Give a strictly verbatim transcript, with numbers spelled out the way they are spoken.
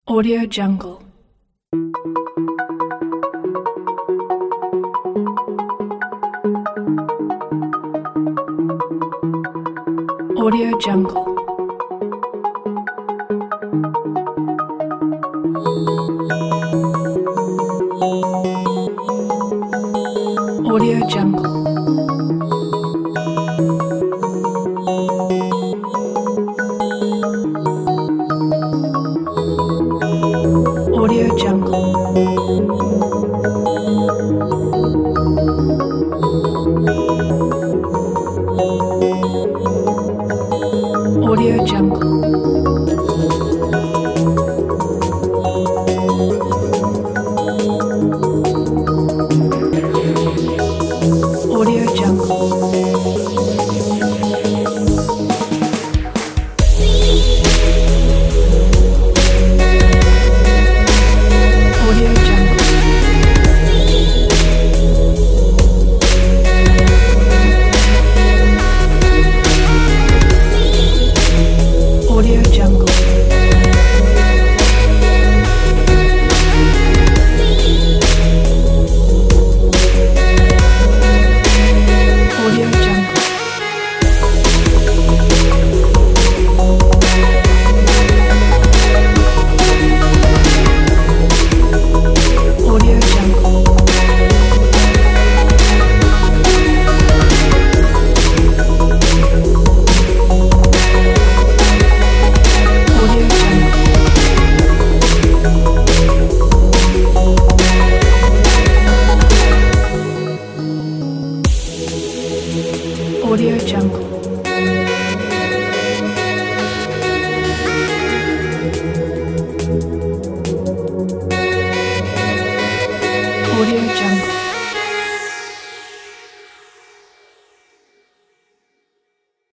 Audio Jungle. Audio Jungle. Audio Jungle. Audio Jungle. Audio Jungle. Audio Jungle. Audio Jungle. Audio Jungle. Audio Jungle. Audio Jungle. Audio Jungle. Audio Jungle. Audio Jungle.